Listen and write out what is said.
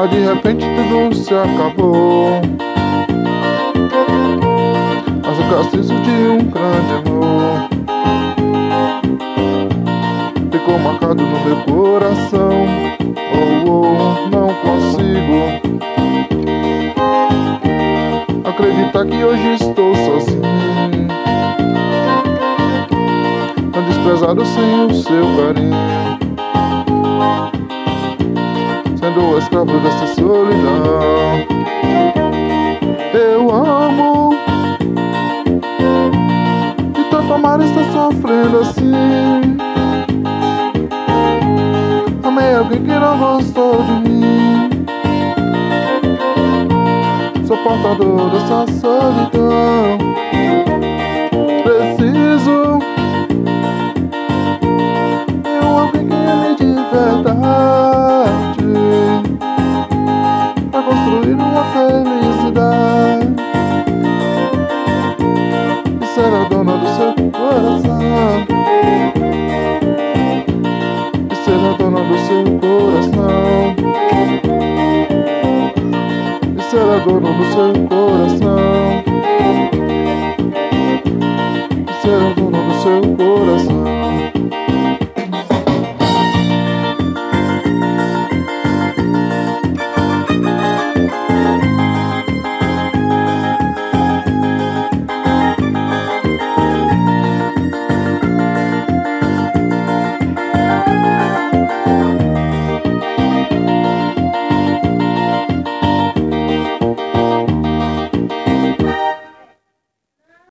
mas de repente tudo se acabou. As cicatriz de um grande amor ficou marcado no meu coração. Oh, oh, não consigo acreditar que hoje estou sozinho, tão desprezado sem o seu carinho, sendo o escravo dessa solidão. Eu amo e tanto amar está sofrendo assim. Amei alguém que não gostou de mim, sou portador dessa solidão. Preciso de alguém que ame de verdade, pra construir uma felicidade e ser a dona do seu coração, e ser a dona do seu coração, e ser a dona do seu coração, e ser a dona do seu coração.